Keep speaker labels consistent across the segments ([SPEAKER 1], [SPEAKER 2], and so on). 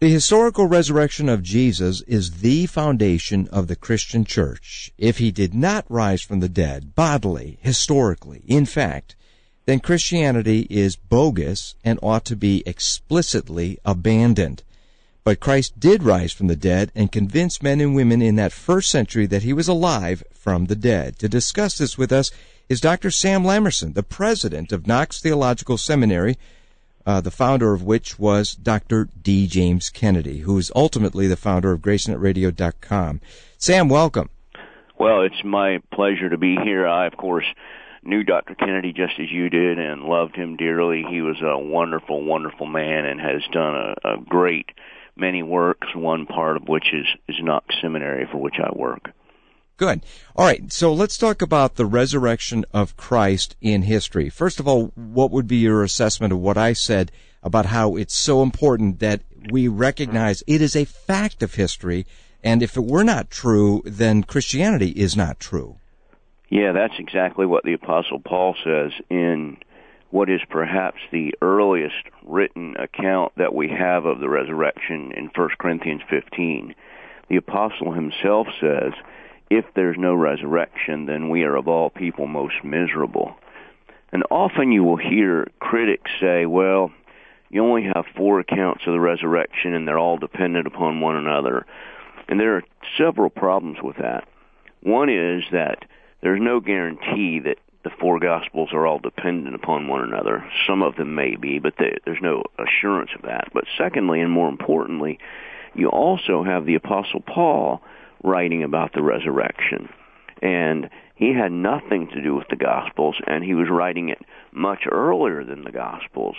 [SPEAKER 1] The historical resurrection of Jesus is the foundation of the Christian church. If he did not rise from the dead, bodily, historically, in fact, then Christianity is bogus and ought to be explicitly abandoned. But Christ did rise from the dead and convinced men and women in that first century that he was alive from the dead. To discuss this with us is Dr. Sam Lamerson, the president of Knox Theological Seminary, the founder of which was Dr. D. James Kennedy, who is ultimately the founder of GraceNetRadio.com. Sam, welcome.
[SPEAKER 2] Well, it's my pleasure to be here. I, of course, knew Dr. Kennedy just as you did and loved him dearly. He was a wonderful, wonderful man and has done a great many works, one part of which is Knox Seminary, for which I work.
[SPEAKER 1] Good. All right, so let's talk about the resurrection of Christ in history. First of all, what would be your assessment of what I said about how it's so important that we recognize it is a fact of history, and if it were not true, then Christianity is not true?
[SPEAKER 2] Yeah, that's exactly what the Apostle Paul says in what is perhaps the earliest written account that we have of the resurrection in 1 Corinthians 15. The Apostle himself says, if there's no resurrection, then we are of all people most miserable. And often you will hear critics say, well, you only have 4 accounts of the resurrection and they're all dependent upon one another. And there are several problems with that. One is that there's no guarantee that the 4 Gospels are all dependent upon one another. Some of them may be, but there's no assurance of that. But secondly, and more importantly, you also have the Apostle Paul writing about the resurrection. And he had nothing to do with the Gospels, and he was writing it much earlier than the Gospels.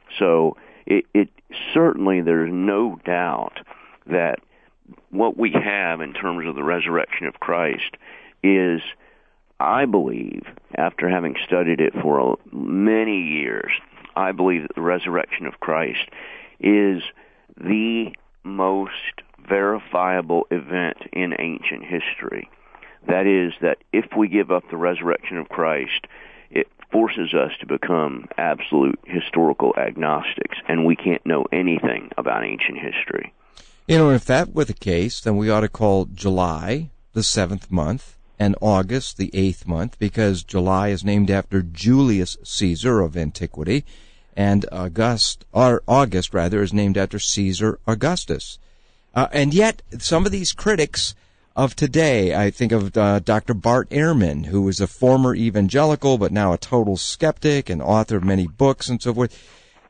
[SPEAKER 2] So it certainly, there's no doubt that what we have in terms of the resurrection of Christ is, I believe, after having studied it for many years, I believe that the resurrection of Christ is the most verifiable event in ancient history. That is, that if we give up the resurrection of Christ, it forces us to become absolute historical agnostics, and we can't know anything about ancient history.
[SPEAKER 1] You know, if that were the case, then we ought to call July the 7th month and August the 8th month, because July is named after Julius Caesar of antiquity, and August is named after Caesar Augustus. And yet, some of these critics of today, I think of Dr. Bart Ehrman, who was a former evangelical but now a total skeptic and author of many books and so forth.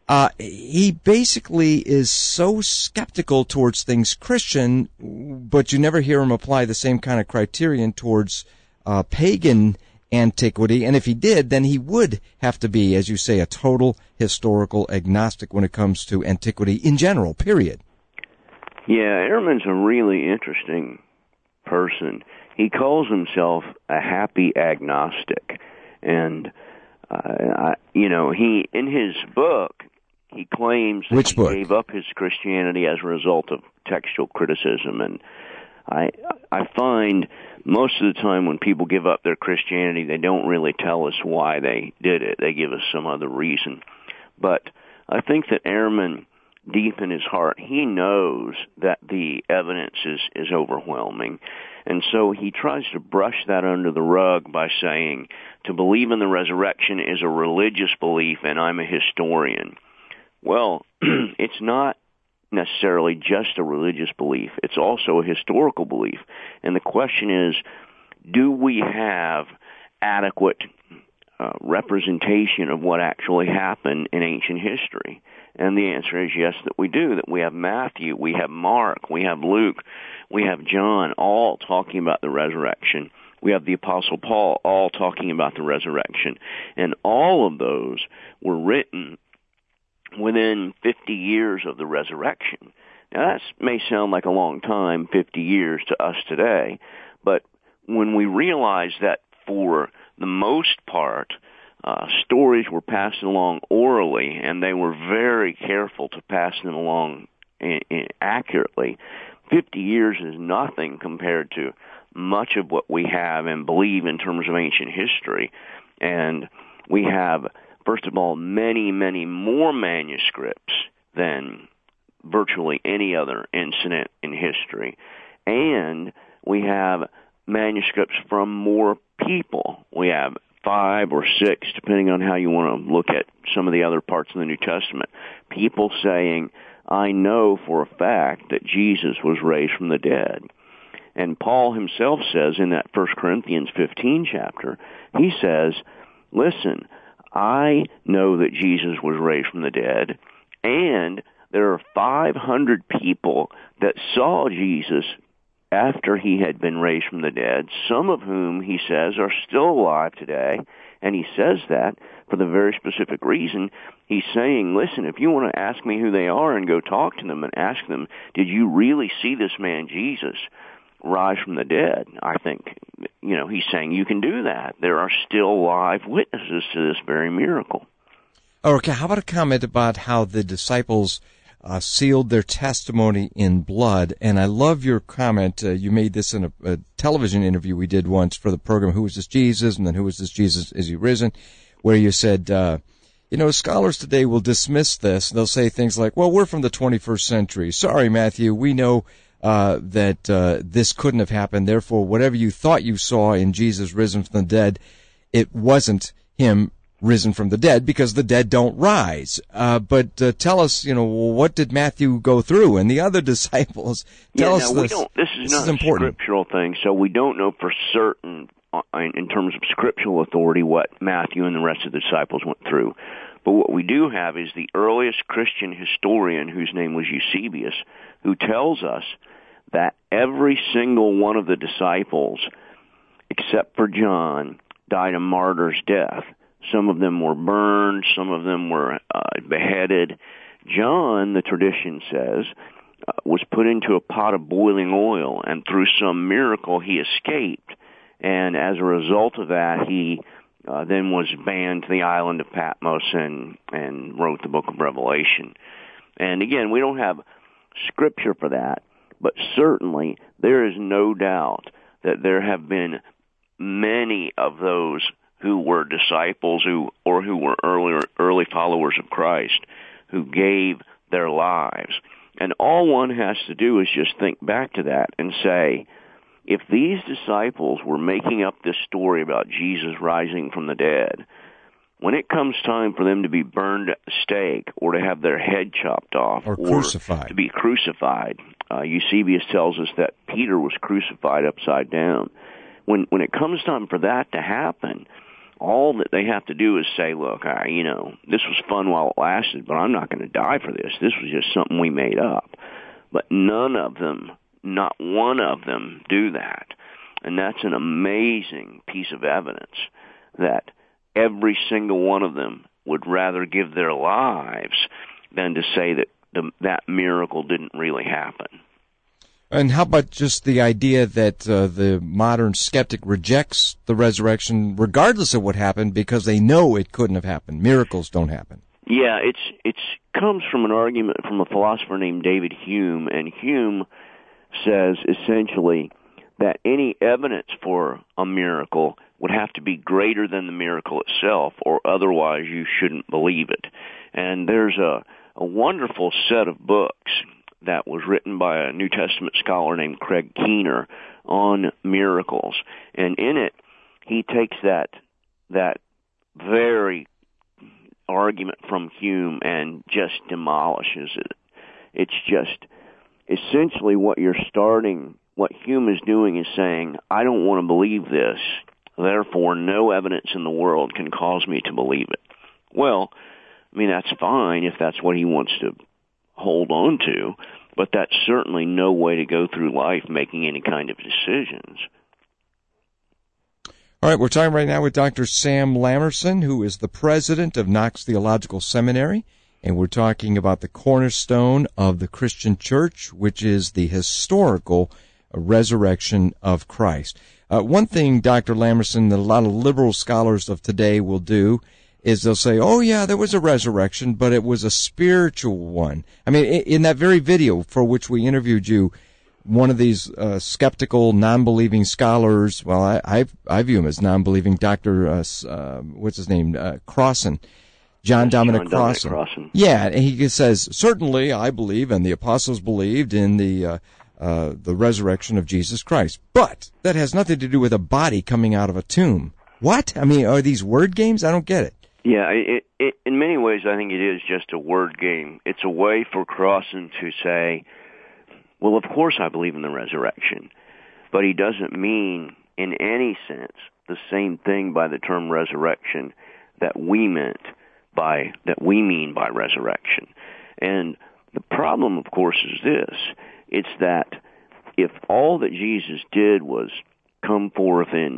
[SPEAKER 1] He basically is so skeptical towards things Christian, but you never hear him apply the same kind of criterion towards pagan antiquity. And if he did, then he would have to be, as you say, a total historical agnostic when it comes to antiquity in general, period.
[SPEAKER 2] Yeah, Ehrman's a really interesting person. He calls himself a happy agnostic. And, he, in his book, he claims that he gave up his Christianity as a result of textual criticism. And I find most of the time when people give up their Christianity, they don't really tell us why they did it. They give us some other reason. But I think that Ehrman, deep in his heart, he knows that the evidence is overwhelming. And so he tries to brush that under the rug by saying, to believe in the resurrection is a religious belief and I'm a historian. Well, it's not necessarily just a religious belief. It's also a historical belief. And the question is, do we have adequate representation of what actually happened in ancient history? And the answer is yes, that we do, that we have Matthew, we have Mark, we have Luke, we have John, all talking about the resurrection. We have the Apostle Paul, all talking about the resurrection. And all of those were written within 50 years of the resurrection. Now, that may sound like a long time, 50 years to us today, but when we realize that for the most part, stories were passed along orally, and they were very careful to pass them along accurately. 50 years is nothing compared to much of what we have and believe in terms of ancient history. And we have, first of all, many, many more manuscripts than virtually any other incident in history. And we have manuscripts from more people. We have 5 or 6, depending on how you want to look at some of the other parts of the New Testament, people saying, I know for a fact that Jesus was raised from the dead. And Paul himself says in that 1 Corinthians 15 chapter, he says, listen, I know that Jesus was raised from the dead, and there are 500 people that saw Jesus after he had been raised from the dead, some of whom, he says, are still alive today. And he says that for the very specific reason. He's saying, listen, if you want to ask me who they are and go talk to them and ask them, did you really see this man Jesus rise from the dead? I think, he's saying you can do that. There are still live witnesses to this very miracle.
[SPEAKER 1] Okay, how about a comment about how the disciples sealed their testimony in blood? And I love your comment. You made this in a television interview we did once for the program, Who is This Jesus? And then Who is This Jesus? Is He Risen? Where you said, scholars today will dismiss this. They'll say things like, well, we're from the 21st century. Sorry, Matthew, we know that this couldn't have happened. Therefore, whatever you thought you saw in Jesus risen from the dead, it wasn't him risen from the dead, because the dead don't rise. But tell us, what did Matthew go through and the other disciples? Tell us this.
[SPEAKER 2] This is not a scriptural thing, so we don't know for certain in terms of scriptural authority what Matthew and the rest of the disciples went through. But what we do have is the earliest Christian historian, whose name was Eusebius, who tells us that every single one of the disciples, except for John, died a martyr's death. Some of them were burned, some of them were beheaded. John, the tradition says, was put into a pot of boiling oil, and through some miracle he escaped. And as a result of that, he then was banned to the island of Patmos and wrote the book of Revelation. And again, we don't have scripture for that, but certainly there is no doubt that there have been many of those who were disciples who were early followers of Christ who gave their lives. And all one has to do is just think back to that and say, if these disciples were making up this story about Jesus rising from the dead, when it comes time for them to be burned at the stake or to have their head chopped off
[SPEAKER 1] or crucified,
[SPEAKER 2] to be crucified, Eusebius tells us that Peter was crucified upside down. When it comes time for that to happen, all that they have to do is say, look, this was fun while it lasted, but I'm not going to die for this. This was just something we made up. But none of them, not one of them, do that. And that's an amazing piece of evidence that every single one of them would rather give their lives than to say that that miracle didn't really happen.
[SPEAKER 1] And how about just the idea that the modern skeptic rejects the resurrection regardless of what happened because they know it couldn't have happened? Miracles don't happen.
[SPEAKER 2] Yeah, it comes from an argument from a philosopher named David Hume, and Hume says essentially that any evidence for a miracle would have to be greater than the miracle itself, or otherwise you shouldn't believe it. And there's a wonderful set of books that was written by a New Testament scholar named Craig Keener on miracles. And in it, he takes that very argument from Hume and just demolishes it. It's just essentially what Hume is doing is saying, I don't want to believe this, therefore no evidence in the world can cause me to believe it. Well, that's fine if that's what he wants to hold on to, but that's certainly no way to go through life making any kind of decisions.
[SPEAKER 1] All right, we're talking right now with Dr. Sam Lamerson, who is the president of Knox Theological Seminary, and we're talking about the cornerstone of the Christian church, which is the historical resurrection of Christ. One thing, Dr. Lamerson, that a lot of liberal scholars of today will do is they'll say, oh, yeah, there was a resurrection, but it was a spiritual one. In that very video for which we interviewed you, one of these skeptical, non-believing scholars, well, I view him as non-believing, Dr. Crossan, John Dominic Crossan. Yeah, and he says, certainly I believe, and the apostles believed in the resurrection of Jesus Christ. But that has nothing to do with a body coming out of a tomb. What? I mean, are these word games? I don't get it.
[SPEAKER 2] Yeah, it in many ways I think it is just a word game. It's a way for Crossan to say, well, of course I believe in the resurrection, but he doesn't mean in any sense the same thing by the term resurrection that we mean by resurrection. And the problem, of course, is this. It's that if all that Jesus did was come forth in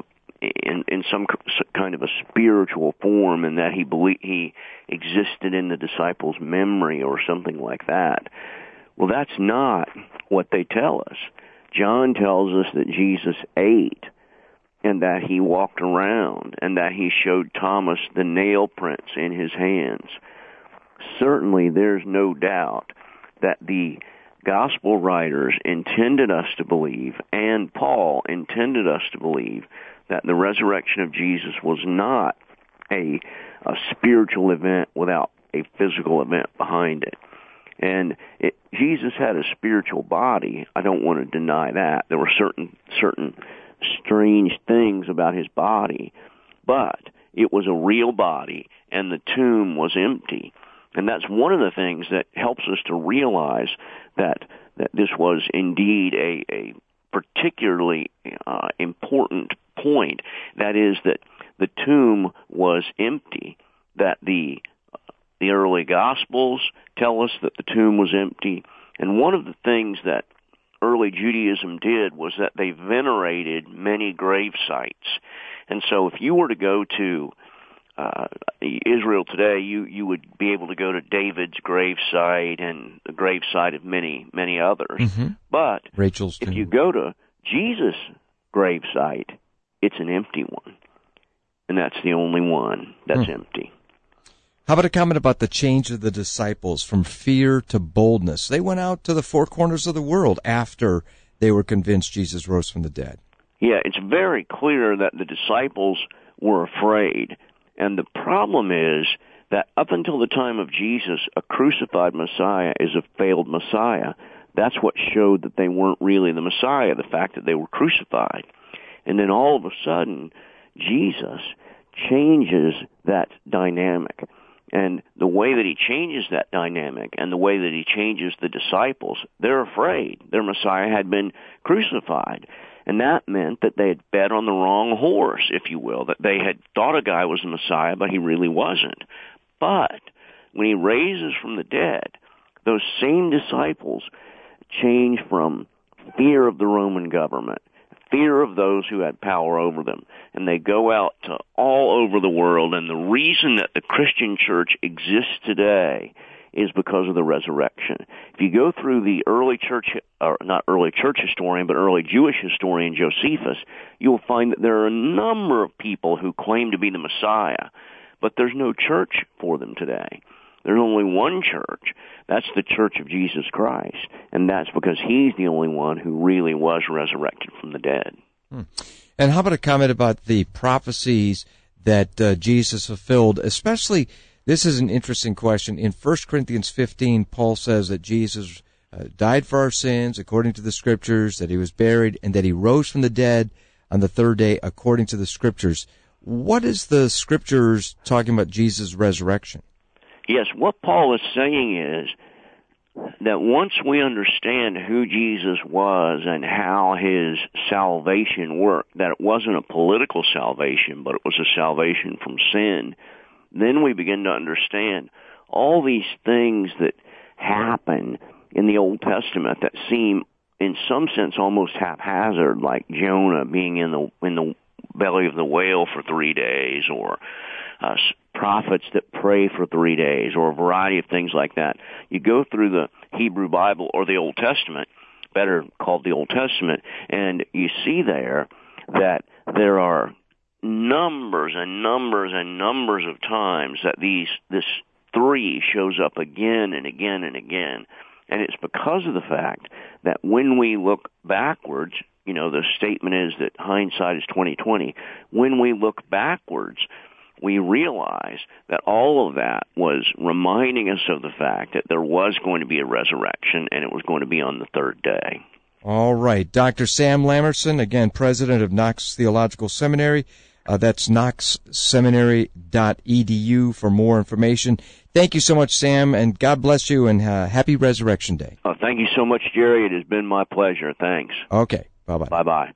[SPEAKER 2] some kind of a spiritual form, and that he existed in the disciples' memory or something like that, well, that's not what they tell us. John tells us that Jesus ate, and that he walked around, and that he showed Thomas the nail prints in his hands. Certainly, there's no doubt that the gospel writers intended us to believe, and Paul intended us to believe, that the resurrection of Jesus was not a spiritual event without a physical event behind it. And Jesus had a spiritual body. I don't want to deny that. There were certain strange things about his body, but it was a real body, and the tomb was empty. And that's one of the things that helps us to realize that this was indeed a particularly important point. That is that the tomb was empty, that the early Gospels tell us that the tomb was empty. And one of the things that early Judaism did was that they venerated many grave sites. And so if you were to go to Israel today, you would be able to go to David's grave site and the grave site of many, many others. Mm-hmm. But
[SPEAKER 1] Rachel's
[SPEAKER 2] if
[SPEAKER 1] tomb.
[SPEAKER 2] you go to Jesus' grave site, it's an empty one. And that's the only one that's empty.
[SPEAKER 1] How about a comment about the change of the disciples from fear to boldness? They went out to the four corners of the world after they were convinced Jesus rose from the dead.
[SPEAKER 2] Yeah, it's very clear that the disciples were afraid. And the problem is that up until the time of Jesus, a crucified Messiah is a failed Messiah. That's what showed that they weren't really the Messiah, the fact that they were crucified. And then all of a sudden, Jesus changes that dynamic. And the way that he changes that dynamic and the way that he changes the disciples, they're afraid. Their Messiah had been crucified. And that meant that they had bet on the wrong horse, if you will, that they had thought a guy was the Messiah, but he really wasn't. But when he raises from the dead, those same disciples change from fear of the Roman government, fear of those who had power over them, and they go out to all over the world. And the reason that the Christian church exists today is because of the resurrection. If you go through the early church, or not early church historian, but early Jewish historian Josephus, you'll find that there are a number of people who claim to be the Messiah, but there's no church for them today. There's only one church. That's the Church of Jesus Christ, and that's because he's the only one who really was resurrected from the dead.
[SPEAKER 1] And how about a comment about the prophecies that Jesus fulfilled, especially, this is an interesting question. In 1 Corinthians 15, Paul says that Jesus died for our sins according to the Scriptures, that he was buried, and that he rose from the dead on the third day according to the Scriptures. What is the Scriptures talking about Jesus' resurrection?
[SPEAKER 2] Yes, what Paul is saying is that once we understand who Jesus was and how his salvation worked, that it wasn't a political salvation, but it was a salvation from sin, then we begin to understand all these things that happen in the Old Testament that seem, in some sense, almost haphazard, like Jonah being in the belly of the whale for 3 days, or prophets that pray for 3 days, or a variety of things like that. You go through the Hebrew Bible, or the Old Testament, better called the Old Testament, and you see there that there are numbers and numbers and numbers of times that this three shows up again and again and again. And it's because of the fact that when we look backwards, the statement is that hindsight is 20/20. When we look backwards we realize that all of that was reminding us of the fact that there was going to be a resurrection, and it was going to be on the third day.
[SPEAKER 1] All right. Dr. Sam Lamerson, again, president of Knox Theological Seminary. That's knoxseminary.edu for more information. Thank you so much, Sam, and God bless you, and happy Resurrection Day.
[SPEAKER 2] Oh, thank you so much, Jerry. It has been my pleasure. Thanks.
[SPEAKER 1] Okay. Bye-bye.
[SPEAKER 2] Bye-bye.